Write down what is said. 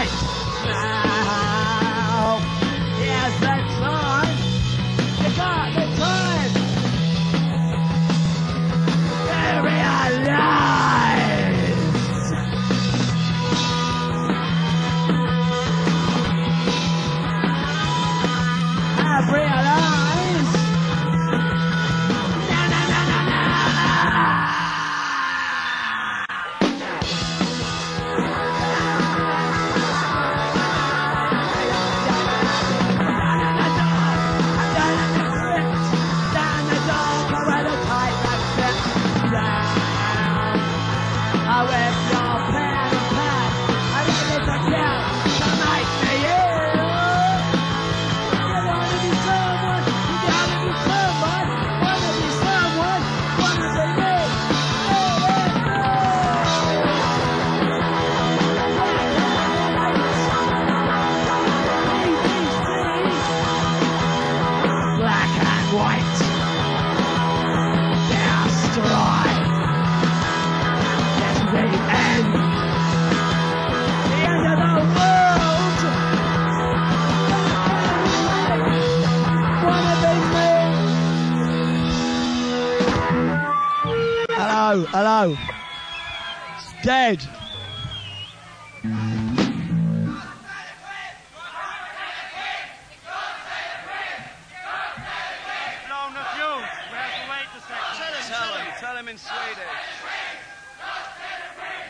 right now. Yes, that's right. You got the time to realize. I've realized. Na, na, na, na, na. White, destroy. That's the end. The end of the world. Wanna be me? Hello, hello. It's dead. Tell him in Swedish.